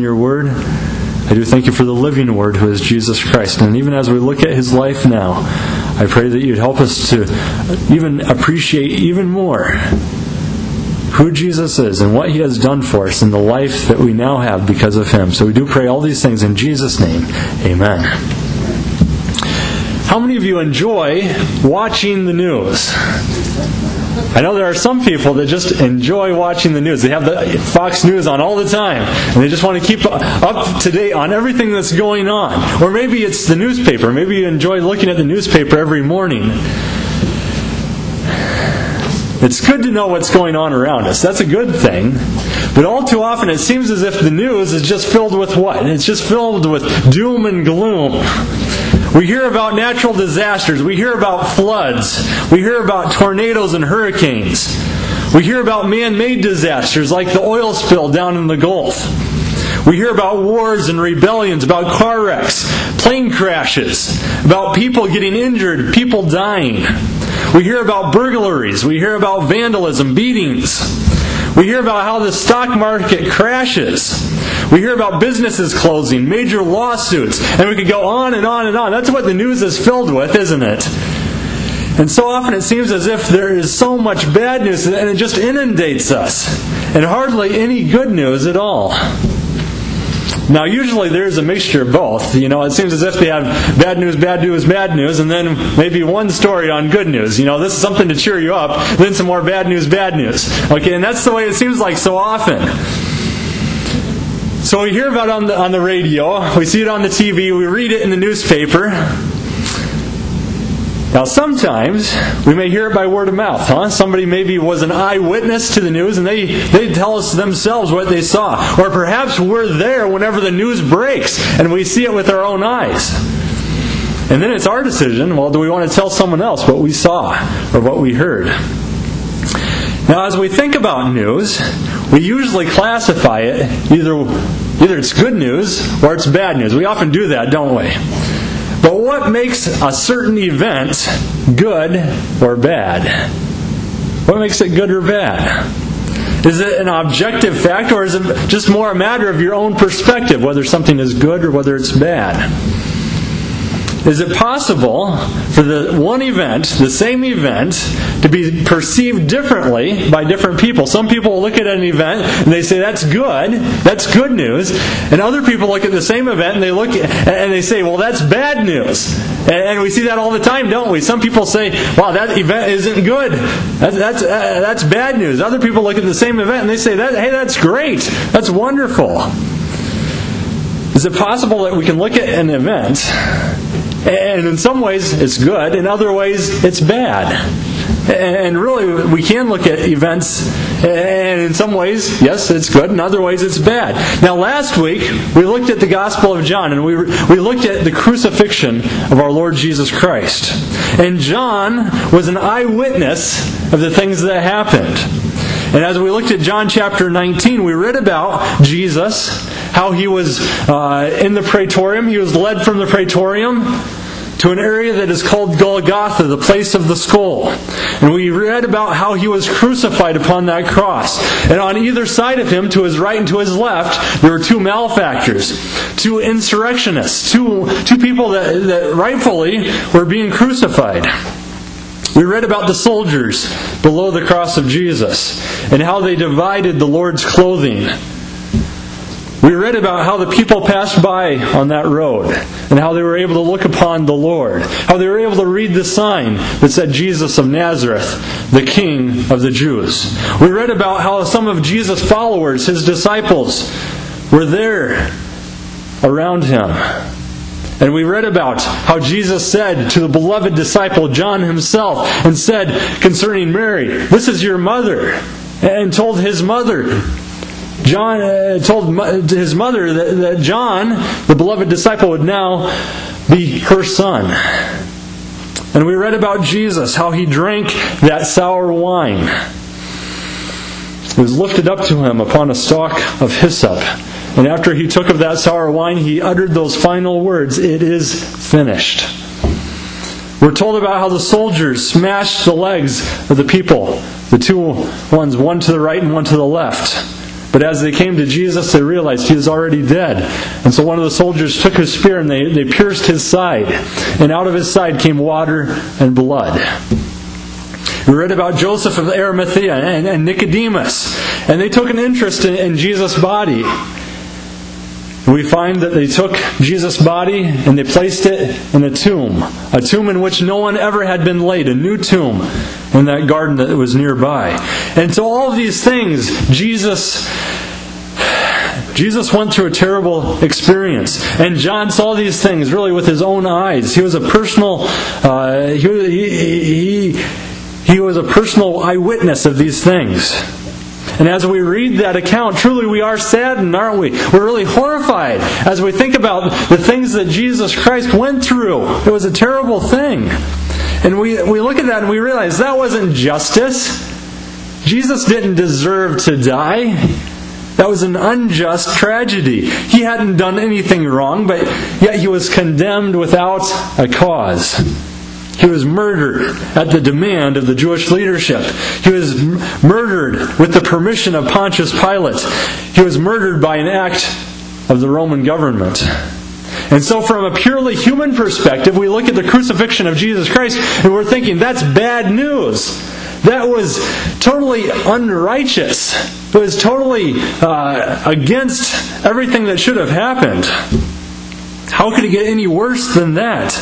your Word. I do thank you for the living Word, who is Jesus Christ. And even as we look at His life now, I pray that you'd help us to even appreciate even more who Jesus is and what He has done for us in the life that we now have because of Him. So we do pray all these things in Jesus' name. Amen. How many of you enjoy watching the news? I know there are some people that just enjoy watching the news. They have the Fox News on all the time, and they just want to keep up to date on everything that's going on. Or maybe it's the newspaper. Maybe you enjoy looking at the newspaper every morning. It's good to know what's going on around us. That's a good thing. But all too often it seems as if the news is just filled with what? It's just filled with doom and gloom. We hear about natural disasters. We hear about floods. We hear about tornadoes and hurricanes. We hear about man-made disasters like the oil spill down in the Gulf. We hear about wars and rebellions, about car wrecks, plane crashes, about people getting injured, people dying. We hear about burglaries. We hear about vandalism, beatings. We hear about how the stock market crashes. We hear about businesses closing, major lawsuits, and we could go on and on and on. That's what the news is filled with, isn't it? And so often it seems as if there is so much bad news and it just inundates us, and hardly any good news at all. Now, usually there's a mixture of both. It seems as if they have bad news, bad news, bad news, and then maybe one story on good news. This is something to cheer you up, then some more bad news, bad news. Okay, and that's the way it seems like so often. So we hear about it on the radio, we see it on the TV, we read it in the newspaper. Now sometimes we may hear it by word of mouth, Somebody maybe was an eyewitness to the news and they tell us themselves what they saw. Or perhaps we're there whenever the news breaks and we see it with our own eyes. And then it's our decision, do we want to tell someone else what we saw or what we heard? Now as we think about news, we usually classify it either it's good news or it's bad news. We often do that, don't we? But what makes a certain event good or bad? What makes it good or bad? Is it an objective fact, or is it just more a matter of your own perspective, whether something is good or whether it's bad? Is it possible for the one event, the same event, to be perceived differently by different people? Some people look at an event and they say, that's good news. And other people look at the same event and they say, well, that's bad news. And we see that all the time, don't we? Some people say, wow, that event isn't good. That's bad news. Other people look at the same event and they say, hey, that's great. That's wonderful. Is it possible that we can look at an event and in some ways it's good, in other ways it's bad? And really, we can look at events, and in some ways, yes, it's good, in other ways it's bad. Now, last week, we looked at the Gospel of John, and we looked at the crucifixion of our Lord Jesus Christ. And John was an eyewitness of the things that happened. And as we looked at John chapter 19, we read about Jesus, how he was in the praetorium. He was led from the praetorium to an area that is called Golgotha, the place of the skull. And we read about how he was crucified upon that cross. And on either side of him, to his right and to his left, there were two malefactors, two insurrectionists, two people that rightfully were being crucified. We read about the soldiers below the cross of Jesus and how they divided the Lord's clothing. We read about how the people passed by on that road and how they were able to look upon the Lord, how they were able to read the sign that said Jesus of Nazareth, the King of the Jews. We read about how some of Jesus' followers, his disciples, were there around him. And we read about how Jesus said to the beloved disciple John himself and said concerning Mary, "This is your mother," and told his mother, John told his mother that John, the beloved disciple, would now be her son. And we read about Jesus, how he drank that sour wine. It was lifted up to him upon a stalk of hyssop. And after he took of that sour wine, he uttered those final words, "It is finished." We're told about how the soldiers smashed the legs of the people, the two ones, one to the right and one to the left. But as they came to Jesus, they realized he was already dead. And so one of the soldiers took his spear and they pierced his side. And out of his side came water and blood. We read about Joseph of Arimathea and Nicodemus. And they took an interest in Jesus' body. We find that they took Jesus' body and they placed it in a tomb in which no one ever had been laid, a new tomb in that garden that was nearby. And so all of these things, Jesus went through a terrible experience. And John saw these things really with his own eyes. He was a personal he was a personal eyewitness of these things. And as we read that account, truly we are saddened, aren't we? We're really horrified as we think about the things that Jesus Christ went through. It was a terrible thing. And we look at that and we realize that wasn't justice. Jesus didn't deserve to die. That was an unjust tragedy. He hadn't done anything wrong, but yet he was condemned without a cause. He was murdered at the demand of the Jewish leadership. He was murdered with the permission of Pontius Pilate. He was murdered by an act of the Roman government. And so from a purely human perspective, we look at the crucifixion of Jesus Christ and we're thinking, that's bad news. That was totally unrighteous. It was totally against everything that should have happened. How could it get any worse than that?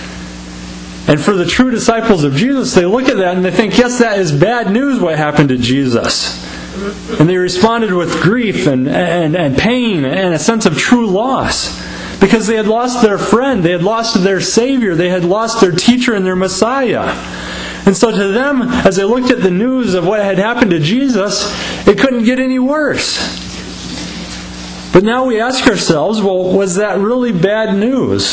And for the true disciples of Jesus, they look at that and they think, yes, that is bad news what happened to Jesus. And they responded with grief and pain and a sense of true loss. Because they had lost their friend, they had lost their Savior, they had lost their teacher and their Messiah. And so to them, as they looked at the news of what had happened to Jesus, it couldn't get any worse. But now we ask ourselves, well, was that really bad news?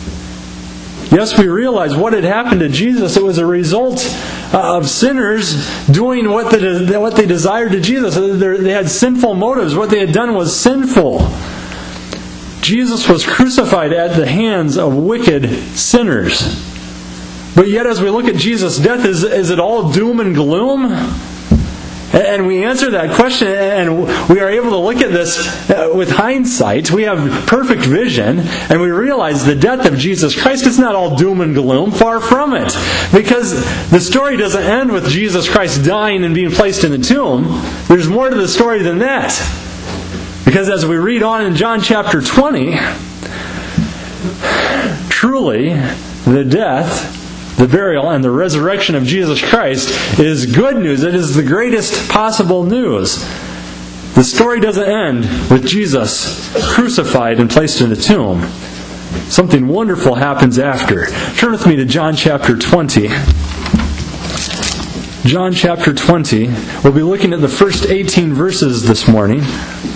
Yes, we realize what had happened to Jesus. It was a result of sinners doing what they desired to Jesus. They had sinful motives. What they had done was sinful. Jesus was crucified at the hands of wicked sinners. But yet as we look at Jesus' death, is it all doom and gloom? And we answer that question and we are able to look at this with hindsight. We have perfect vision and we realize the death of Jesus Christ is not all doom and gloom. Far from it. Because the story doesn't end with Jesus Christ dying and being placed in the tomb. There's more to the story than that. Because as we read on in John chapter 20, truly the death, the burial, and the resurrection of Jesus Christ is good news. It is the greatest possible news. The story doesn't end with Jesus crucified and placed in a tomb. Something wonderful happens after. Turn with me to John chapter 20. John chapter 20. We'll be looking at the first 18 verses this morning.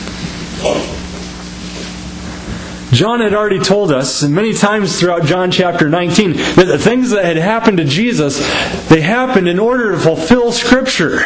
John had already told us, and many times throughout John chapter 19, that the things that had happened to Jesus, they happened in order to fulfill Scripture.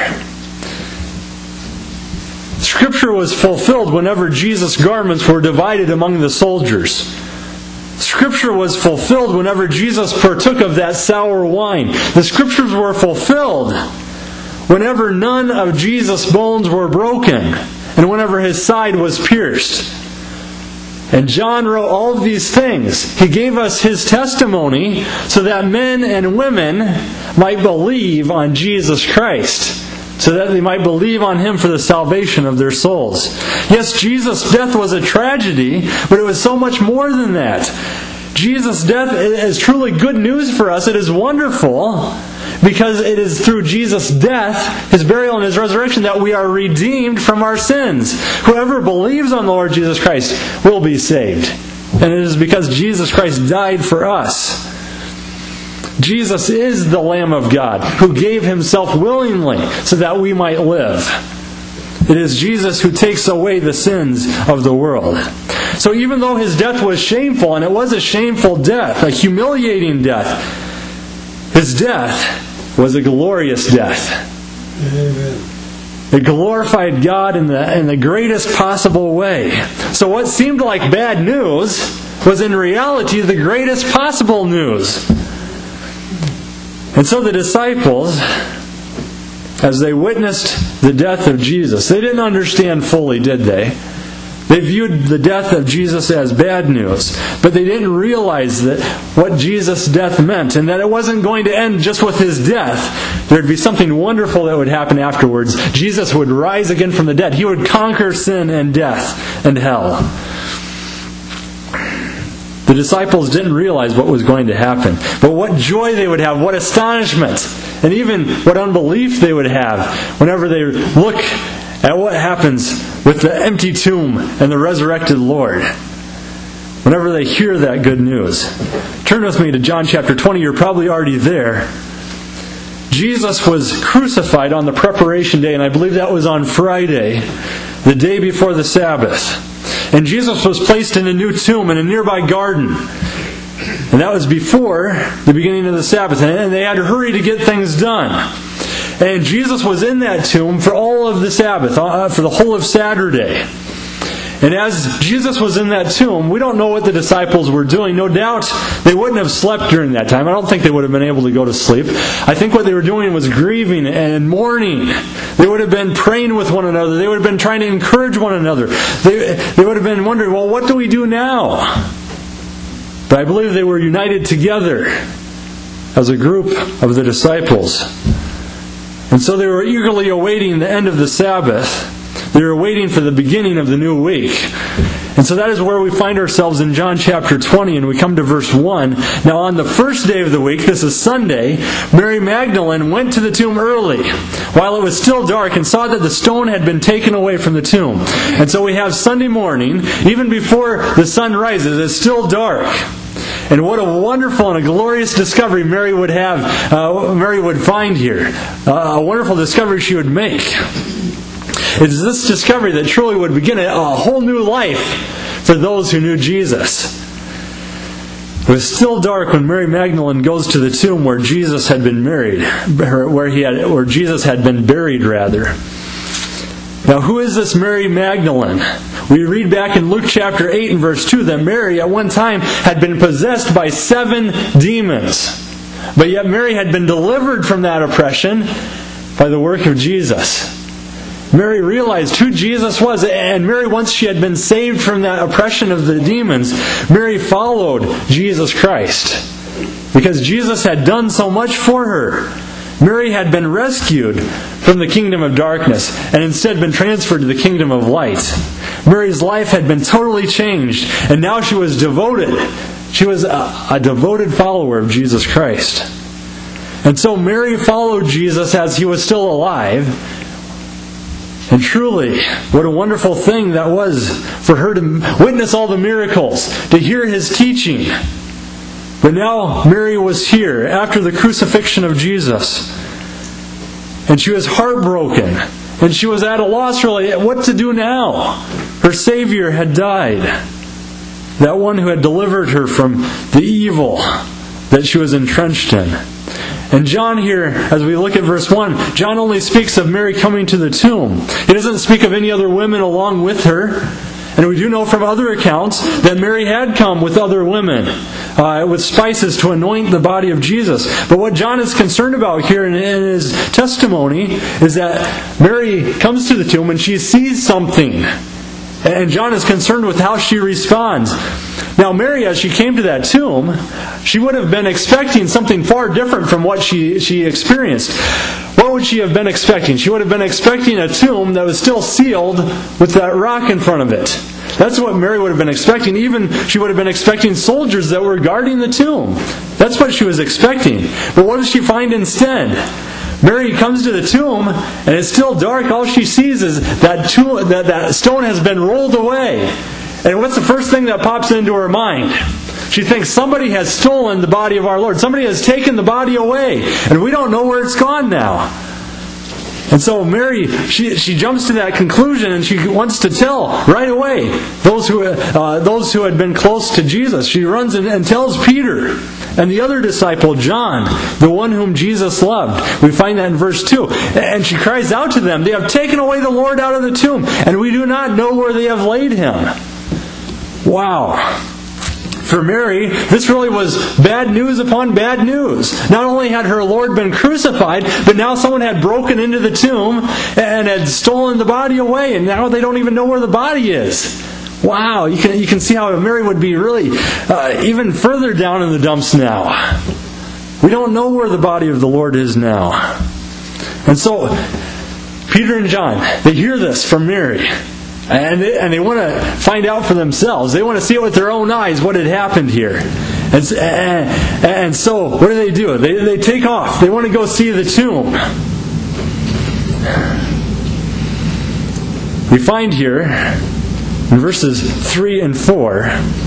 Scripture was fulfilled whenever Jesus' garments were divided among the soldiers. Scripture was fulfilled whenever Jesus partook of that sour wine. The Scriptures were fulfilled whenever none of Jesus' bones were broken, and whenever his side was pierced. And John wrote all of these things. He gave us his testimony so that men and women might believe on Jesus Christ. So that they might believe on him for the salvation of their souls. Yes, Jesus' death was a tragedy, but it was so much more than that. Jesus' death is truly good news for us. It is wonderful. Because it is through Jesus' death, his burial, and his resurrection that we are redeemed from our sins. Whoever believes on the Lord Jesus Christ will be saved. And it is because Jesus Christ died for us. Jesus is the Lamb of God who gave himself willingly so that we might live. It is Jesus who takes away the sins of the world. So even though his death was shameful, and it was a shameful death, a humiliating death, his death was a glorious death. Amen. It glorified God in the greatest possible way. So what seemed like bad news was in reality the greatest possible news. And so the disciples, as they witnessed the death of Jesus, they didn't understand fully, did they? They viewed the death of Jesus as bad news, but they didn't realize that what Jesus' death meant, and that it wasn't going to end just with His death. There would be something wonderful that would happen afterwards. Jesus would rise again from the dead. He would conquer sin and death and hell. The disciples didn't realize what was going to happen, but what joy they would have, what astonishment, and even what unbelief they would have whenever they look at what happens with the empty tomb and the resurrected Lord. Whenever they hear that good news. Turn with me to John chapter 20. You're probably already there. Jesus was crucified on the preparation day, and I believe that was on Friday, the day before the Sabbath. And Jesus was placed in a new tomb in a nearby garden. And that was before the beginning of the Sabbath. And they had to hurry to get things done. And Jesus was in that tomb for all of the Sabbath, for the whole of Saturday. And as Jesus was in that tomb, we don't know what the disciples were doing. No doubt they wouldn't have slept during that time. I don't think they would have been able to go to sleep. I think what they were doing was grieving and mourning. They would have been praying with one another. They would have been trying to encourage one another. They would have been wondering, well, what do we do now? But I believe they were united together as a group of the disciples. And so they were eagerly awaiting the end of the Sabbath. They were waiting for the beginning of the new week. And so that is where we find ourselves in John chapter 20, and we come to verse 1. Now on the first day of the week, this is Sunday, Mary Magdalene went to the tomb early, while it was still dark, and saw that the stone had been taken away from the tomb. And so we have Sunday morning, even before the sun rises, it's still dark. And what a wonderful and a glorious discovery Mary would find here. A wonderful discovery she would make. It's this discovery that truly would begin a whole new life for those who knew Jesus. It was still dark when Mary Magdalene goes to the tomb where Jesus had been where Jesus had been buried, rather. Now, who is this Mary Magdalene? We read back in Luke chapter 8 and verse 2 that Mary at one time had been possessed by 7 demons. But yet Mary had been delivered from that oppression by the work of Jesus. Mary realized who Jesus was, and Mary, once she had been saved from that oppression of the demons, Mary followed Jesus Christ. Because Jesus had done so much for her. Mary had been rescued from the kingdom of darkness and instead been transferred to the kingdom of light. Mary's life had been totally changed, and now she was devoted. She was a devoted follower of Jesus Christ. And so Mary followed Jesus as He was still alive. And truly, what a wonderful thing that was for her to witness all the miracles, to hear His teaching. But now Mary was here after the crucifixion of Jesus. And she was heartbroken. And she was at a loss really what to do now. Her Savior had died. That one who had delivered her from the evil that she was entrenched in. And John here, as we look at verse 1, John only speaks of Mary coming to the tomb. He doesn't speak of any other women along with her. And we do know from other accounts that Mary had come with other women, with spices to anoint the body of Jesus. But what John is concerned about here in his testimony is that Mary comes to the tomb and she sees something. And John is concerned with how she responds. Now Mary, as she came to that tomb, she would have been expecting something far different from what she experienced. What would she have been expecting? She would have been expecting a tomb that was still sealed with that rock in front of it. That's what Mary would have been expecting. Even she would have been expecting soldiers that were guarding the tomb. That's what she was expecting. But what does she find instead? Mary comes to the tomb, and it's still dark. All she sees is that stone has been rolled away. And what's the first thing that pops into her mind? She thinks somebody has stolen the body of our Lord. Somebody has taken the body away, and we don't know where it's gone now. And so Mary, she jumps to that conclusion, and she wants to tell right away those who had been close to Jesus. She runs and tells Peter and the other disciple, John, the one whom Jesus loved. We find that in verse 2. And she cries out to them, "They have taken away the Lord out of the tomb, and we do not know where they have laid Him." Wow. For Mary, this really was bad news upon bad news. Not only had her Lord been crucified, but now someone had broken into the tomb and had stolen the body away, and now they don't even know where the body is. Wow, you can see how Mary would be really even further down in the dumps now. We don't know where the body of the Lord is now. And so, Peter and John, they hear this from Mary. And they want to find out for themselves. They want to see it with their own eyes, what had happened here. And so, what do? They take off. They want to go see the tomb. We find here, in verses 3 and 4,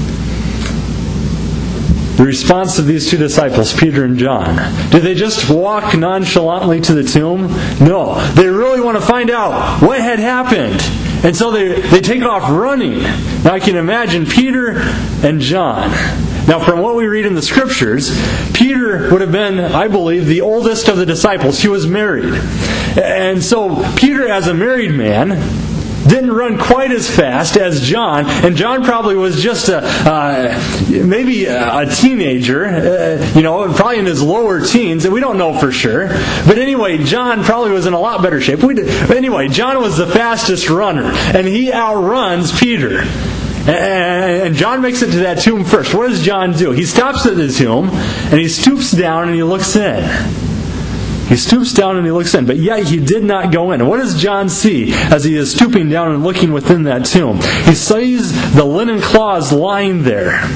the response of these two disciples, Peter and John. Did they just walk nonchalantly to the tomb? No. They really want to find out what had happened. And so they take off running. Now I can imagine Peter and John. Now from what we read in the Scriptures, Peter would have been, I believe, the oldest of the disciples. He was married. And so Peter, as a married man, didn't run quite as fast as John, and John probably was just maybe a teenager, probably in his lower teens, and we don't know for sure. But anyway, John probably was in a lot better shape. But anyway, John was the fastest runner, and he outruns Peter. And John makes it to that tomb first. What does John do? He stops at the tomb, and he stoops down and he looks in. He stoops down and he looks in, but yet he did not go in. What does John see as he is stooping down and looking within that tomb? He sees the linen cloths lying there.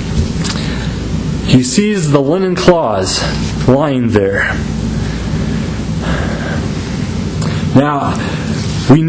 He sees the linen cloths lying there. Now, we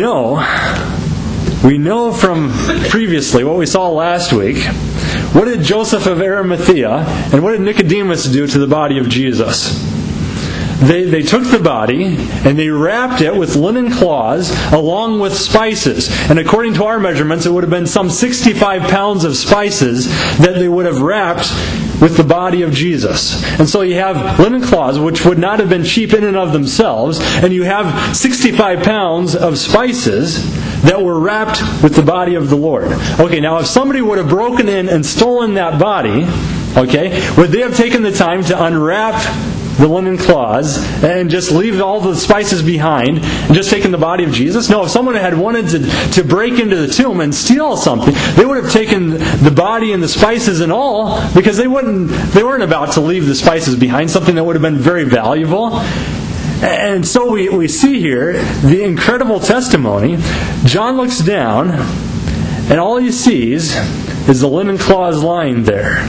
know from previously what we saw last week. What did Joseph of Arimathea and what did Nicodemus do to the body of Jesus? They took the body and they wrapped it with linen cloths along with spices. And according to our measurements, it would have been some 65 pounds of spices that they would have wrapped with the body of Jesus. And so you have linen cloths, which would not have been cheap in and of themselves, and you have 65 pounds of spices that were wrapped with the body of the Lord. Okay, now if somebody would have broken in and stolen that body, would they have taken the time to unwrap the linen cloths and just leave all the spices behind and just taken the body of Jesus? No, if someone had wanted to break into the tomb and steal something, they would have taken the body and the spices and all, because they weren't about to leave the spices behind, something that would have been very valuable. And so we see here the incredible testimony. John looks down and all he sees is the linen cloths lying there.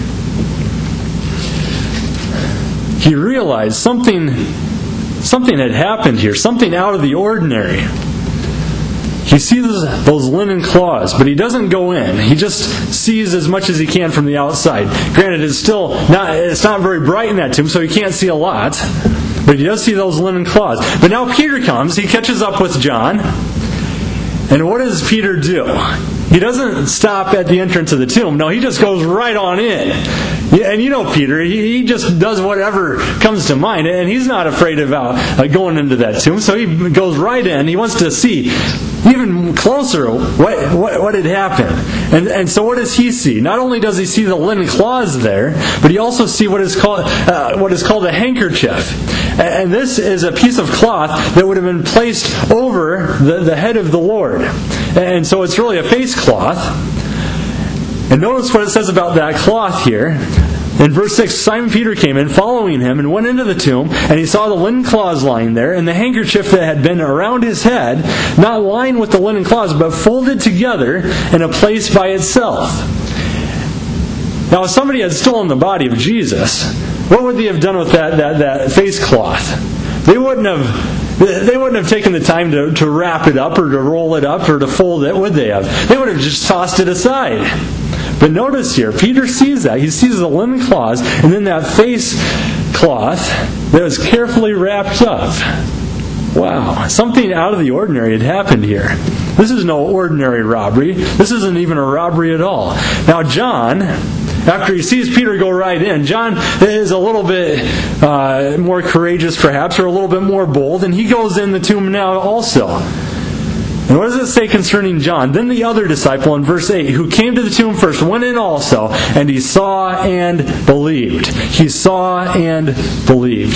He realized something had happened here, something out of the ordinary. He sees those linen cloths, but he doesn't go in. He just sees as much as he can from the outside. Granted, it's not very bright in that tomb, so he can't see a lot. But he does see those linen cloths. But now Peter comes, he catches up with John. And what does Peter do? He doesn't stop at the entrance of the tomb. No, he just goes right on in. Yeah, and you know Peter, he just does whatever comes to mind, and he's not afraid about going into that tomb. So he goes right in. He wants to see even closer what had happened. And so what does he see? Not only does he see the linen cloths there, but he also sees what is called a handkerchief. And this is a piece of cloth that would have been placed over the head of the Lord. And so it's really a face cloth. And notice what it says about that cloth here. In verse 6, Simon Peter came in, following him, and went into the tomb, and he saw the linen cloths lying there, and the handkerchief that had been around his head, not lying with the linen cloths, but folded together in a place by itself. Now, if somebody had stolen the body of Jesus, what would they have done with that face cloth? They wouldn't have taken the time to wrap it up, or to roll it up, or to fold it, would they have? They would have just tossed it aside. But notice here, Peter sees that. He sees the linen cloths, and then that face cloth that was carefully wrapped up. Wow, something out of the ordinary had happened here. This is no ordinary robbery. This isn't even a robbery at all. Now John, after he sees Peter go right in, John is a little bit more courageous perhaps, or a little bit more bold, and he goes in the tomb now also. And what does it say concerning John? Then the other disciple in verse 8, who came to the tomb first, went in also, and he saw and believed. He saw and believed.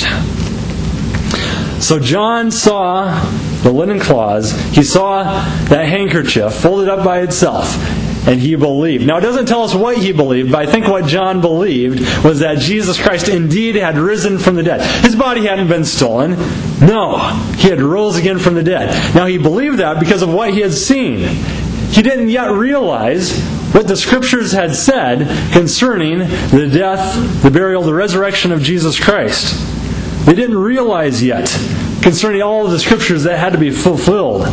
So John saw the linen cloths. He saw that handkerchief folded up by itself. And he believed. Now, it doesn't tell us what he believed, but I think what John believed was that Jesus Christ indeed had risen from the dead. His body hadn't been stolen. No, he had rose again from the dead. Now, he believed that because of what he had seen. He didn't yet realize what the Scriptures had said concerning the death, the burial, the resurrection of Jesus Christ. They didn't realize yet concerning all of the Scriptures that had to be fulfilled.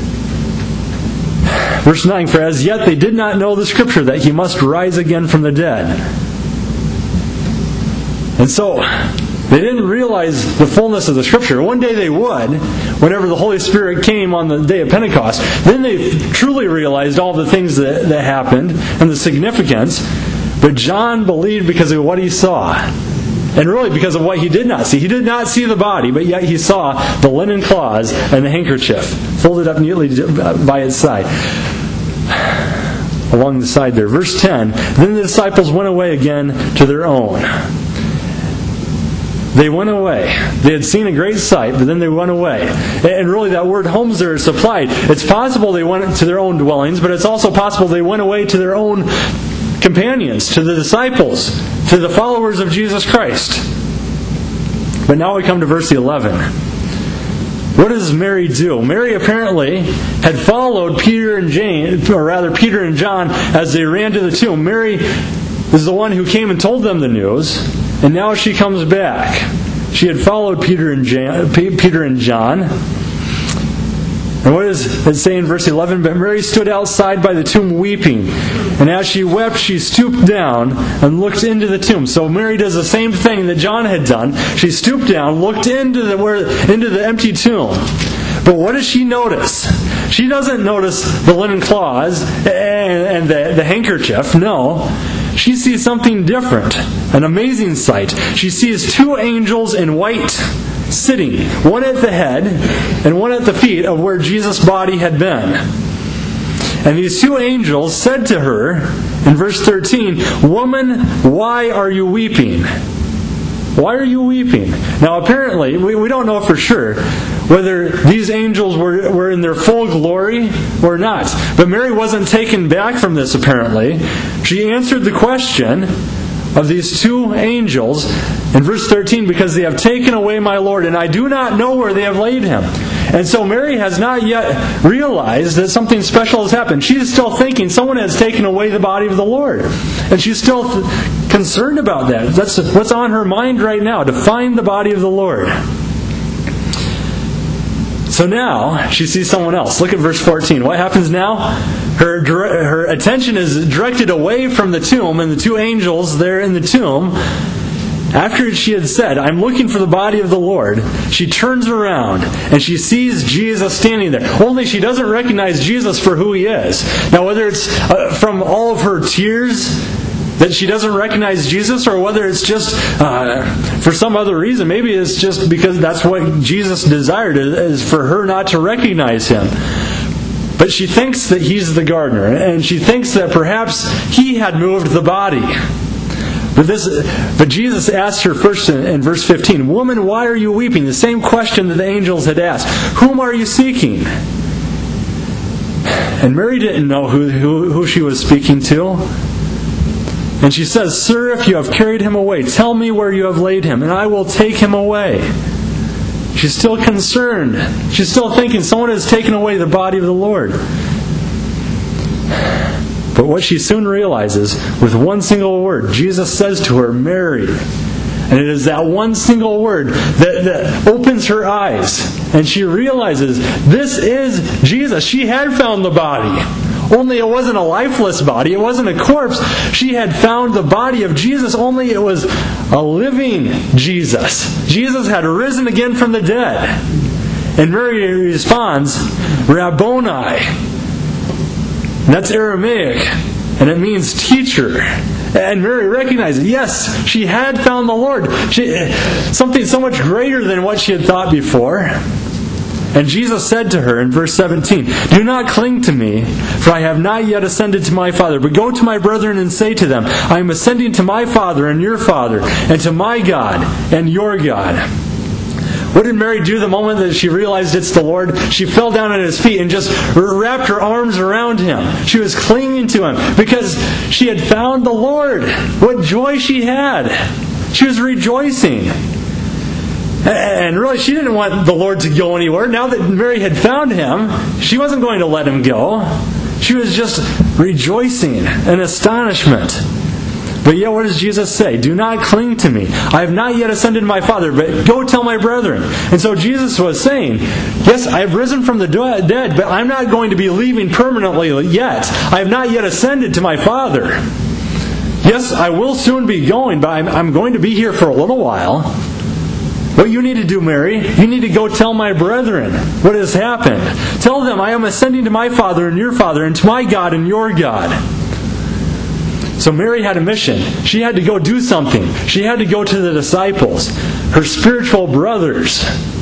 Verse 9, for as yet they did not know the Scripture that he must rise again from the dead. And so, they didn't realize the fullness of the Scripture. One day they would, whenever the Holy Spirit came on the day of Pentecost. Then they truly realized all the things that happened and the significance. But John believed because of what he saw. And really because of what he did not see. He did not see the body, but yet he saw the linen cloths and the handkerchief folded up neatly by its side. Along the side there. Verse 10, then the disciples went away again to their own. They went away. They had seen a great sight, but then they went away. And really that word homes there is supplied. It's possible they went to their own dwellings, but it's also possible they went away to their own companions, to the disciples, to the followers of Jesus Christ. But now we come to verse 11. What does Mary do? Mary apparently had followed Peter and John as they ran to the tomb. Mary is the one who came and told them the news, and now she comes back. She had followed Peter and John. And what does it say in verse 11? But Mary stood outside by the tomb weeping. And as she wept, she stooped down and looked into the tomb. So Mary does the same thing that John had done. She stooped down, looked into the empty tomb. But what does she notice? She doesn't notice the linen cloths and the handkerchief. No. She sees something different. An amazing sight. She sees two angels in white sitting, one at the head and one at the feet of where Jesus' body had been. And these two angels said to her in verse 13, "Woman, why are you weeping?" Why are you weeping? Now apparently, we don't know for sure whether these angels were in their full glory or not. But Mary wasn't taken back from this apparently. She answered the question of these two angels in verse 13, because they have taken away my Lord, and I do not know where they have laid him. And so Mary has not yet realized that something special has happened. She is still thinking someone has taken away the body of the Lord. And she's still concerned about that. That's what's on her mind right now, to find the body of the Lord. So now she sees someone else. Look at verse 14. What happens now? Her attention is directed away from the tomb and the two angels there in the tomb. After she had said, "I'm looking for the body of the Lord," she turns around and she sees Jesus standing there. Only she doesn't recognize Jesus for who he is. Now, whether it's from all of her tears that she doesn't recognize Jesus, or whether it's just for some other reason, maybe it's just because that's what Jesus desired, is for her not to recognize him. But she thinks that he's the gardener, and she thinks that perhaps he had moved the body. But Jesus asked her first in verse 15, "Woman, why are you weeping?" The same question that the angels had asked. "Whom are you seeking?" And Mary didn't know who she was speaking to. And she says, "Sir, if you have carried him away, tell me where you have laid him, and I will take him away." She's still concerned. She's still thinking someone has taken away the body of the Lord. But what she soon realizes, with one single word, Jesus says to her, "Mary." And it is that one single word that opens her eyes. And she realizes this is Jesus. She had found the body. Only it wasn't a lifeless body. It wasn't a corpse. She had found the body of Jesus, only it was a living Jesus. Jesus had risen again from the dead. And Mary responds, "Rabboni." And that's Aramaic, and it means teacher. And Mary recognized, yes, she had found the Lord. Something so much greater than what she had thought before. And Jesus said to her in verse 17, "Do not cling to me, for I have not yet ascended to my Father. But go to my brethren and say to them, I am ascending to my Father and your Father, and to my God and your God." What did Mary do the moment that she realized it's the Lord? She fell down at His feet and just wrapped her arms around Him. She was clinging to Him because she had found the Lord. What joy she had. She was rejoicing. And really, she didn't want the Lord to go anywhere. Now that Mary had found Him, she wasn't going to let Him go. She was just rejoicing in astonishment. But yet, what does Jesus say? "Do not cling to me. I have not yet ascended to my Father, but go tell my brethren." And so Jesus was saying, yes, I have risen from the dead, but I'm not going to be leaving permanently yet. I have not yet ascended to my Father. Yes, I will soon be going, but I'm going to be here for a little while. What you need to do, Mary, you need to go tell my brethren what has happened. Tell them, I am ascending to my Father and your Father, and to my God and your God. So Mary had a mission. She had to go do something. She had to go to the disciples, her spiritual brothers.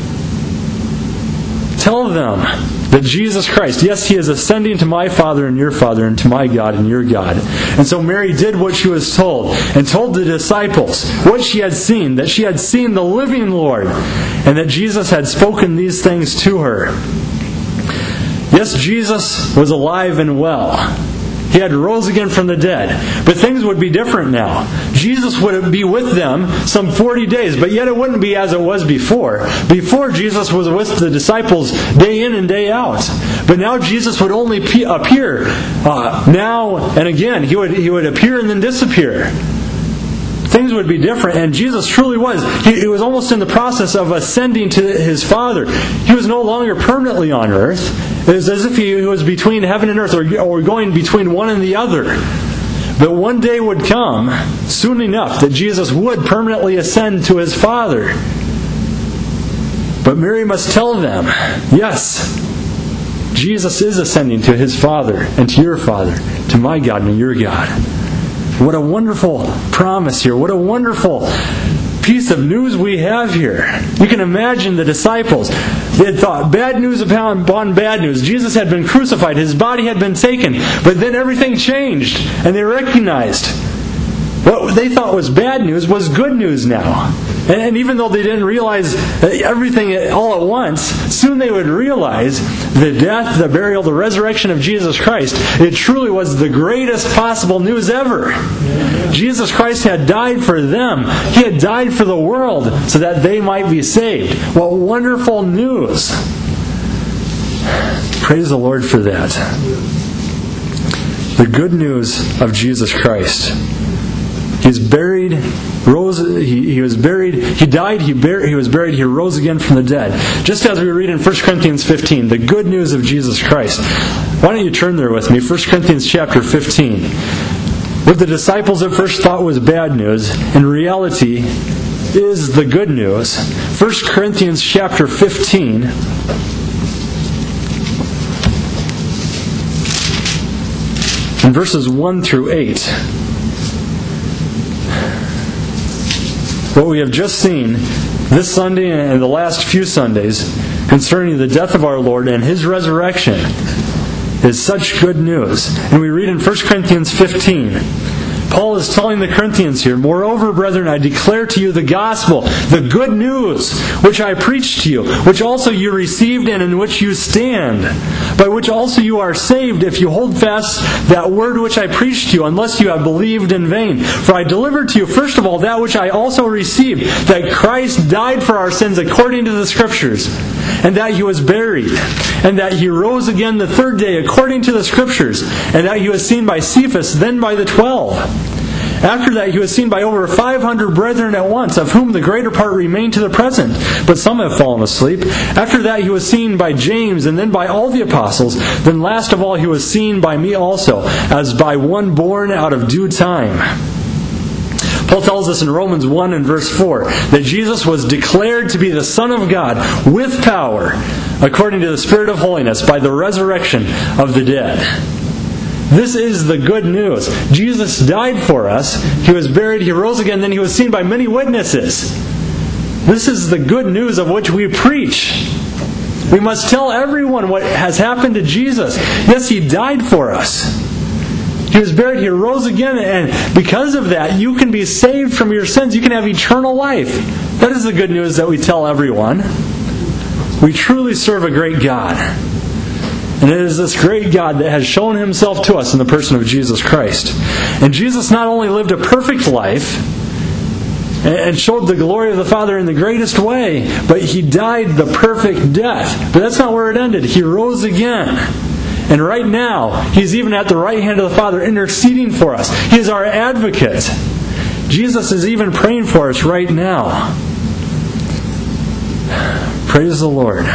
Tell them that Jesus Christ, yes, He is ascending to my Father and your Father, and to my God and your God. And so Mary did what she was told, and told the disciples what she had seen, that she had seen the living Lord, and that Jesus had spoken these things to her. Yes, Jesus was alive and well. He had rose again from the dead. But things would be different now. Jesus would be with them some 40 days, but yet it wouldn't be as it was before. Before, Jesus was with the disciples day in and day out. But now Jesus would only appear now and again. He would appear and then disappear. Things would be different, and Jesus truly was. He was almost in the process of ascending to His Father. He was no longer permanently on earth. It was as if He was between heaven and earth, or going between one and the other. But one day would come, soon enough, that Jesus would permanently ascend to His Father. But Mary must tell them, yes, Jesus is ascending to His Father, and to your Father, to my God and your God. What a wonderful promise here. What a wonderful piece of news we have here. You can imagine the disciples. They had thought bad news upon bad news. Jesus had been crucified. His body had been taken. But then everything changed. And they recognized what they thought was bad news was good news now. And even though they didn't realize everything all at once, soon they would realize the death, the burial, the resurrection of Jesus Christ. It truly was the greatest possible news ever. Jesus Christ had died for them. He had died for the world so that they might be saved. What wonderful news. Praise the Lord for that. The good news of Jesus Christ. He was buried, he was buried, he died, he was buried, he rose again from the dead. Just as we read in 1 Corinthians 15, the good news of Jesus Christ. Why don't you turn there with me, 1 Corinthians chapter 15. What the disciples at first thought was bad news, in reality is the good news. 1 Corinthians chapter 15. In verses 1 through 8. What we have just seen this Sunday and the last few Sundays concerning the death of our Lord and His resurrection is such good news. And we read in 1 Corinthians 15, Paul is telling the Corinthians here, "Moreover, brethren, I declare to you the gospel, the good news, which I preached to you, which also you received and in which you stand, by which also you are saved, if you hold fast that word which I preached to you, unless you have believed in vain. For I delivered to you, first of all, that which I also received, that Christ died for our sins according to the Scriptures, and that He was buried, and that He rose again the third day according to the Scriptures, and that He was seen by Cephas, then by the 12. After that, He was seen by over 500 brethren at once, of whom the greater part remain to the present, but some have fallen asleep. After that, He was seen by James, and then by all the apostles. Then last of all, He was seen by me also, as by one born out of due time." Paul tells us in Romans 1 and verse 4 that Jesus was declared to be the Son of God with power, according to the Spirit of holiness, by the resurrection of the dead. This is the good news. Jesus died for us. He was buried. He rose again. Then He was seen by many witnesses. This is the good news of which we preach. We must tell everyone what has happened to Jesus. Yes, He died for us. He was buried, He rose again, and because of that, you can be saved from your sins. You can have eternal life. That is the good news that we tell everyone. We truly serve a great God. And it is this great God that has shown Himself to us in the person of Jesus Christ. And Jesus not only lived a perfect life and showed the glory of the Father in the greatest way, but He died the perfect death. But that's not where it ended. He rose again. And right now, He's even at the right hand of the Father interceding for us. He is our advocate. Jesus is even praying for us right now. Praise the Lord.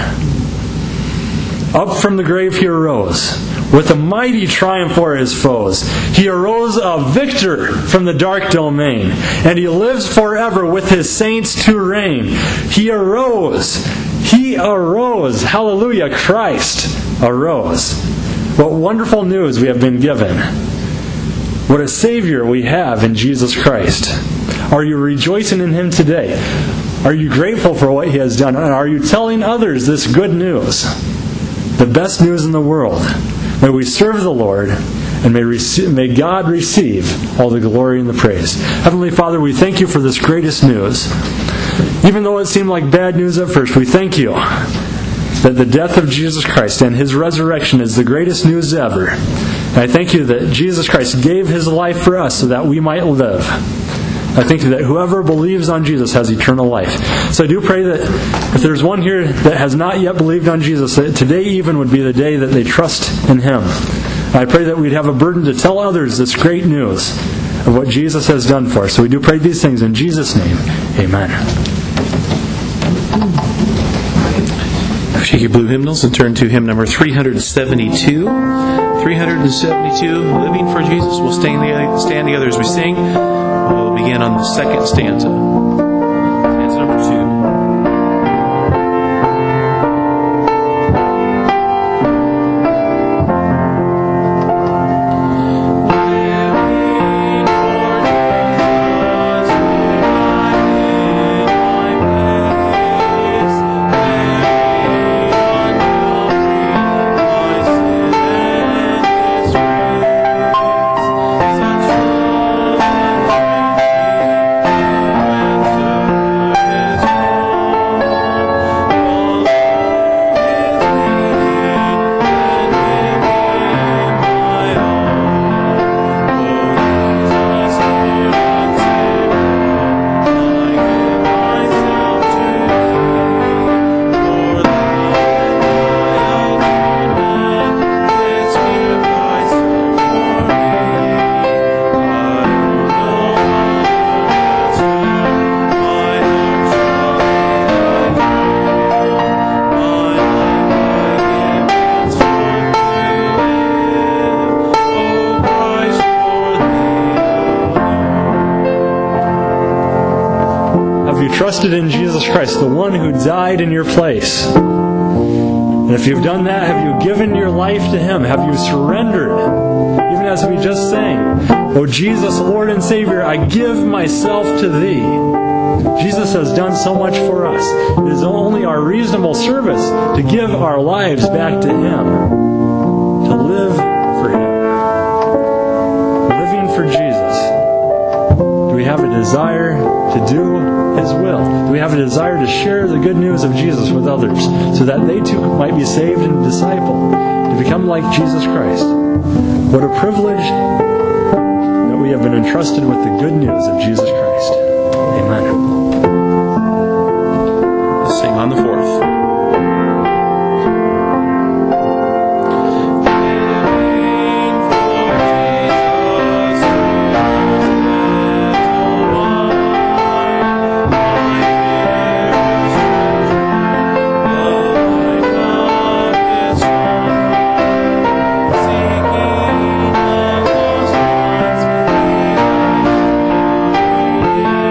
Up from the grave He arose, with a mighty triumph for His foes. He arose a victor from the dark domain, and He lives forever with His saints to reign. He arose. He arose. Hallelujah, Christ arose. What wonderful news we have been given. What a Savior we have in Jesus Christ. Are you rejoicing in Him today? Are you grateful for what He has done? And are you telling others this good news? The best news in the world. May we serve the Lord, and may God receive all the glory and the praise. Heavenly Father, we thank You for this greatest news. Even though it seemed like bad news at first, we thank You that the death of Jesus Christ and His resurrection is the greatest news ever. And I thank You that Jesus Christ gave His life for us so that we might live. I thank You that whoever believes on Jesus has eternal life. So I do pray that if there's one here that has not yet believed on Jesus, that today even would be the day that they trust in Him. I pray that we'd have a burden to tell others this great news of what Jesus has done for us. So we do pray these things in Jesus' name. Amen. Take your blue hymnals and turn to hymn number 372. 372, Living for Jesus. We'll stand together as we sing. We'll begin on the second stanza. Stanza number 2. Trusted in Jesus Christ, the one who died in your place. And if you've done that, have you given your life to Him? Have you surrendered? Even as we just sang, "O Jesus, Lord and Savior, I give myself to Thee." Jesus has done so much for us. It is only our reasonable service to give our lives back to Him, to live for Him. Living for Jesus. Do we have a desire to do His will? Do we have a desire to share the good news of Jesus with others so that they too might be saved and discipled, to become like Jesus Christ? What a privilege that we have been entrusted with the good news of Jesus Christ. Amen. Let's sing on the 4th. Yeah.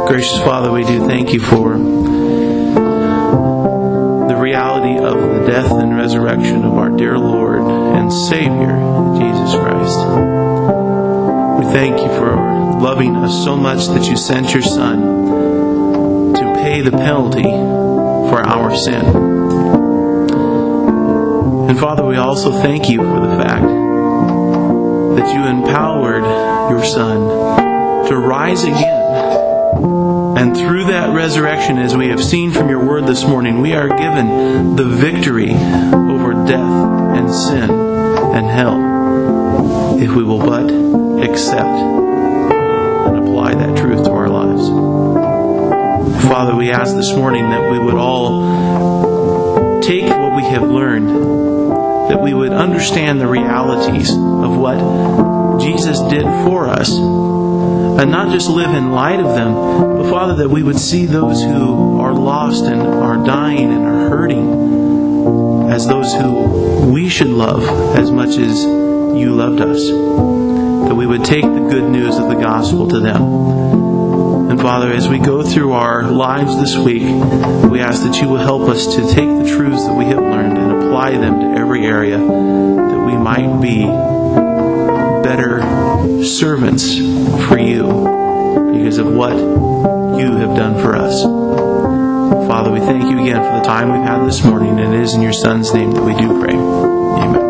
Gracious Father, we do thank you for the reality of the death and resurrection of our dear Lord and Savior, Jesus Christ. We thank you for loving us so much that you sent your Son to pay the penalty for our sin. And Father, we also thank you for the fact that you empowered your Son to rise again. And through that resurrection, as we have seen from your word this morning, we are given the victory over death and sin and hell, if we will but accept and apply that truth to our lives. Father, we ask this morning that we would all take what we have learned, that we would understand the realities of what Jesus did for us, and not just live in light of them, but Father, that we would see those who are lost and are dying and are hurting as those who we should love as much as you loved us. That we would take the good news of the gospel to them. And Father, as we go through our lives this week, we ask that you will help us to take the truths that we have learned and apply them to every area, that we might be better servants for you because of what you have done for us. Father, we thank you again for the time we've had this morning, and it is in your Son's name that we do pray. Amen.